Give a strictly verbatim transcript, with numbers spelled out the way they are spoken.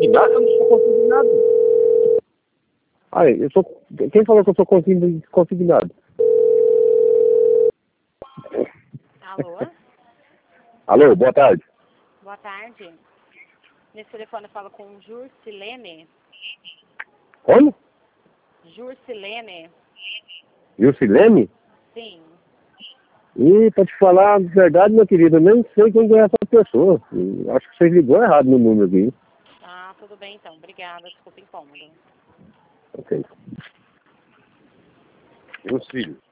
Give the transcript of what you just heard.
consignado? Eu não sou consignado. Ah, eu sou... Quem falou que eu sou consign- consignado? Alô? Alô, boa tarde. Boa tarde. Nesse telefone eu falo com Jurcilene. Como? Jurcilene. Jusilene? Sim. E pra te falar a verdade, meu querido, eu nem sei quem é essa pessoa. E acho que você ligou errado no número aqui. Ah, tudo bem então. Obrigada. Desculpa o incômodo. Ok. Meus filhos.